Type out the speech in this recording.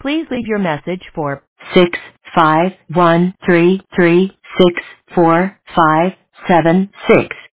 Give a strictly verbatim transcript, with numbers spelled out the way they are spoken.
Please leave your message for six five one three three six four five seven six.